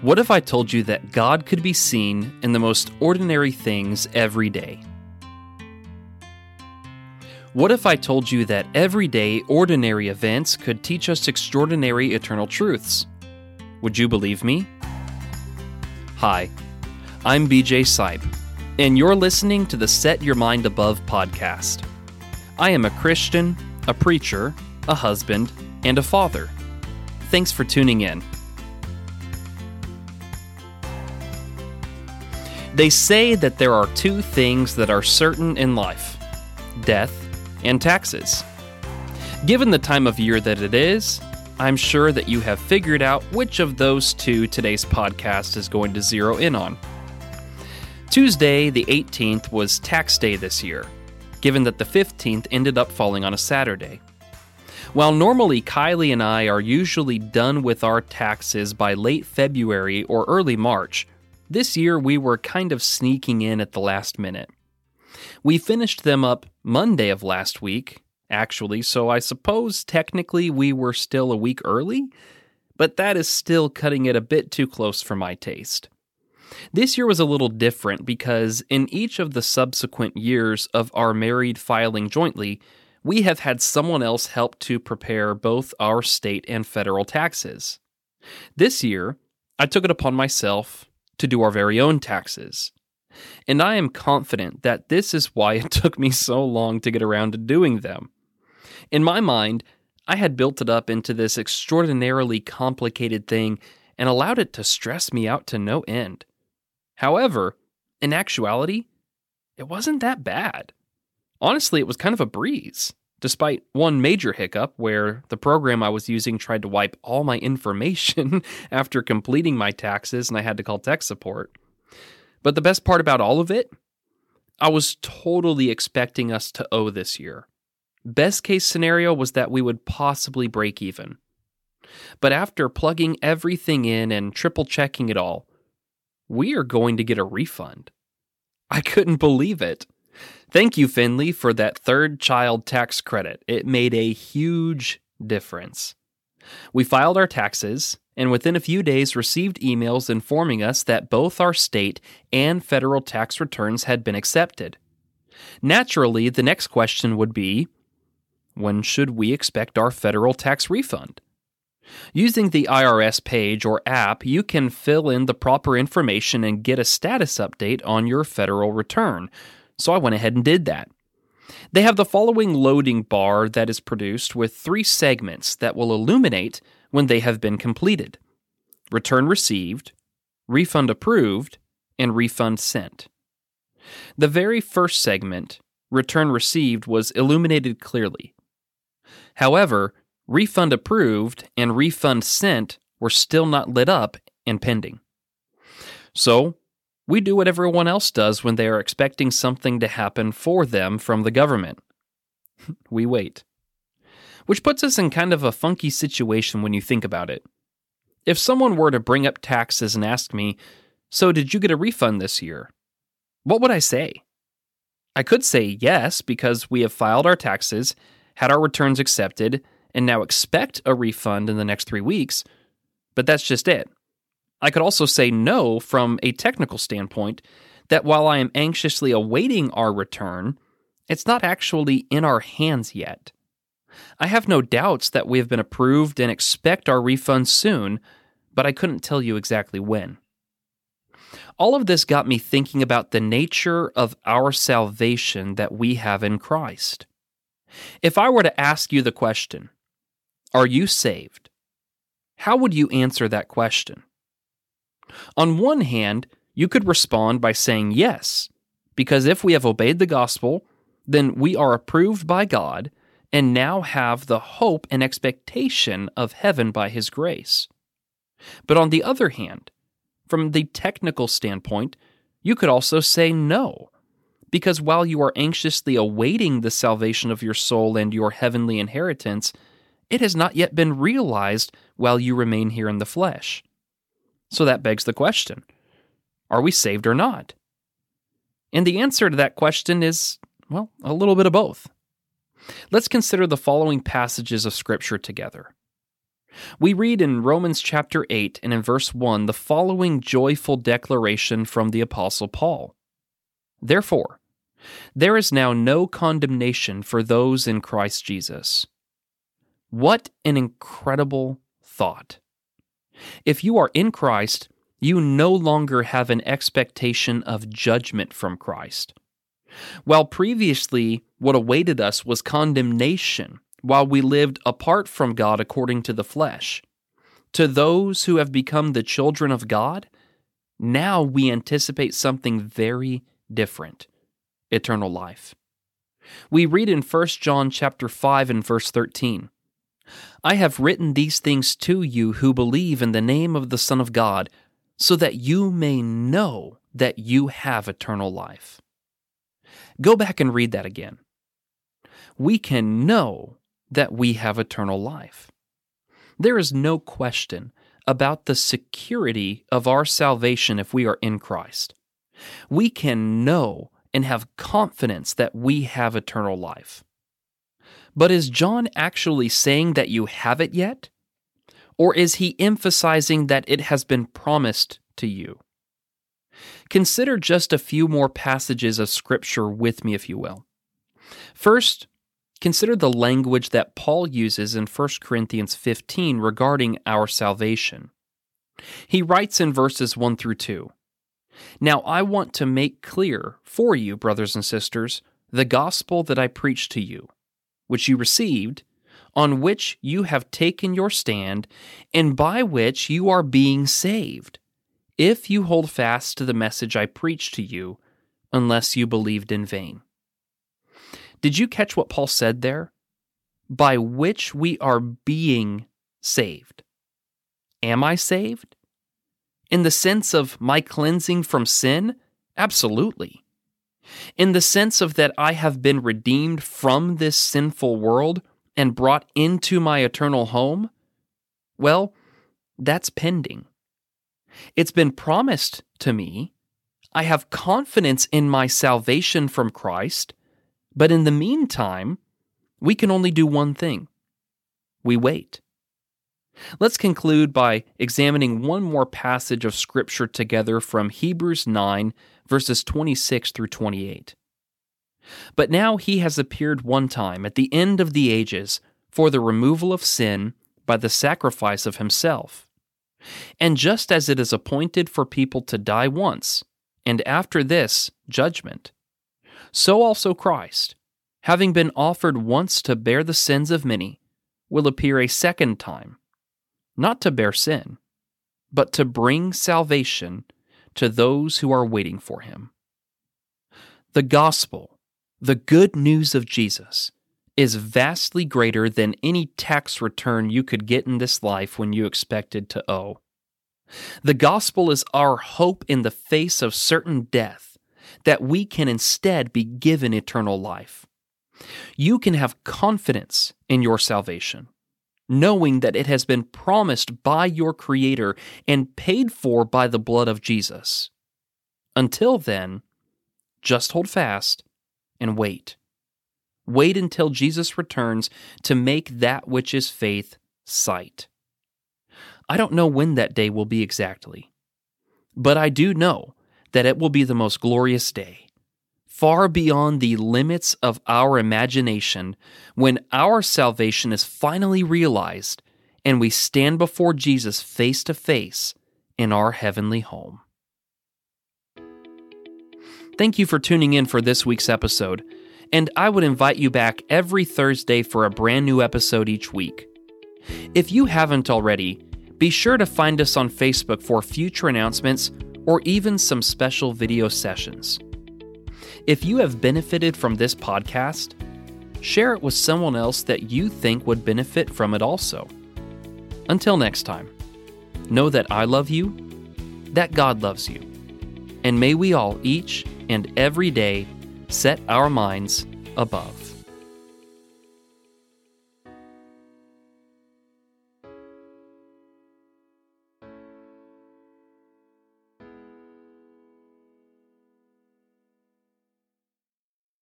What if I told you that God could be seen in the most ordinary things every day? What if I told you that everyday, ordinary events could teach us extraordinary eternal truths? Would you believe me? Hi, I'm BJ Sipe, and you're listening to the Set Your Mind Above podcast. I am a Christian, a preacher, a husband, and a father. Thanks for tuning in. They say that there are two things that are certain in life: death and taxes. Given the time of year that it is, I'm sure that you have figured out which of those two today's podcast is going to zero in on. Tuesday, the 18th, was tax day this year, given that the 15th ended up falling on a Saturday. While normally Kylie and I are usually done with our taxes by late February or early March, this year we were kind of sneaking in at the last minute. We finished them up Monday of last week, actually, so I suppose technically we were still a week early, but that is still cutting it a bit too close for my taste. This year was a little different because in each of the subsequent years of our married filing jointly, we have had someone else help to prepare both our state and federal taxes. This year, I took it upon myself to do our very own taxes. And I am confident that this is why it took me so long to get around to doing them. In my mind, I had built it up into this extraordinarily complicated thing and allowed it to stress me out to no end. However, in actuality, it wasn't that bad. Honestly, it was kind of a breeze, despite one major hiccup where the program I was using tried to wipe all my information after completing my taxes and I had to call tech support. But the best part about all of it, I was totally expecting us to owe this year. Best case scenario was that we would possibly break even. But after plugging everything in and triple checking it all, we are going to get a refund. I couldn't believe it. Thank you, Finley, for that third child tax credit. It made a huge difference. We filed our taxes, and within a few days received emails informing us that both our state and federal tax returns had been accepted. Naturally, the next question would be, when should we expect our federal tax refund? Using the IRS page or app, you can fill in the proper information and get a status update on your federal return. So I went ahead and did that. They have the following loading bar that is produced with 3 segments that will illuminate when they have been completed: return received, refund approved, and refund sent. The very first segment, return received, was illuminated clearly. However, refund approved and refund sent were still not lit up and pending. So, we do what everyone else does when they are expecting something to happen for them from the government. We wait. Which puts us in kind of a funky situation when you think about it. If someone were to bring up taxes and ask me, "So did you get a refund this year?" What would I say? I could say yes, because we have filed our taxes, had our returns accepted, and now expect a refund in the next 3 weeks, but that's just it. I could also say no from a technical standpoint, that while I am anxiously awaiting our return, it's not actually in our hands yet. I have no doubts that we have been approved and expect our refund soon, but I couldn't tell you exactly when. All of this got me thinking about the nature of our salvation that we have in Christ. If I were to ask you the question, "Are you saved?" how would you answer that question? On one hand, you could respond by saying yes, because if we have obeyed the gospel, then we are approved by God and now have the hope and expectation of heaven by His grace. But on the other hand, from the technical standpoint, you could also say no, because while you are anxiously awaiting the salvation of your soul and your heavenly inheritance, it has not yet been realized while you remain here in the flesh. So that begs the question, are we saved or not? And the answer to that question is, well, a little bit of both. Let's consider the following passages of Scripture together. We read in Romans chapter 8 and in verse 1 the following joyful declaration from the Apostle Paul. Therefore, there is now no condemnation for those in Christ Jesus. What an incredible thought. If you are in Christ, you no longer have an expectation of judgment from Christ. While previously what awaited us was condemnation while we lived apart from God according to the flesh, to those who have become the children of God, now we anticipate something very different, eternal life. We read in 1 John chapter 5 and verse 13, I have written these things to you who believe in the name of the Son of God, so that you may know that you have eternal life. Go back and read that again. We can know that we have eternal life. There is no question about the security of our salvation if we are in Christ. We can know and have confidence that we have eternal life. But is John actually saying that you have it yet? Or is he emphasizing that it has been promised to you? Consider just a few more passages of Scripture with me, if you will. First, consider the language that Paul uses in 1 Corinthians 15 regarding our salvation. He writes in verses 1 through 2, Now I want to make clear for you, brothers and sisters, the gospel that I preached to you, which you received, on which you have taken your stand, and by which you are being saved, if you hold fast to the message I preached to you, unless you believed in vain. Did you catch what Paul said there? By which we are being saved. Am I saved? In the sense of my cleansing from sin? Absolutely. In the sense of that I have been redeemed from this sinful world and brought into my eternal home? Well, that's pending. It's been promised to me. I have confidence in my salvation from Christ, but in the meantime, we can only do one thing. We wait. Let's conclude by examining one more passage of Scripture together from Hebrews 9, verses 26 through 28. But now he has appeared one time at the end of the ages for the removal of sin by the sacrifice of himself. And just as it is appointed for people to die once, and after this, judgment, so also Christ, having been offered once to bear the sins of many, will appear a second time, not to bear sin, but to bring salvation to those who are waiting for him. The gospel, the good news of Jesus, is vastly greater than any tax return you could get in this life when you expected to owe. The gospel is our hope in the face of certain death, that we can instead be given eternal life. You can have confidence in your salvation, knowing that it has been promised by your Creator and paid for by the blood of Jesus. Until then, just hold fast and wait. Wait until Jesus returns to make that which is faith sight. I don't know when that day will be exactly, but I do know that it will be the most glorious day, far beyond the limits of our imagination, when our salvation is finally realized and we stand before Jesus face to face in our heavenly home. Thank you for tuning in for this week's episode, and I would invite you back every Thursday for a brand new episode each week. If you haven't already, be sure to find us on Facebook for future announcements or even some special video sessions. If you have benefited from this podcast, share it with someone else that you think would benefit from it also. Until next time, know that I love you, that God loves you, and may we all each and every day set our minds above.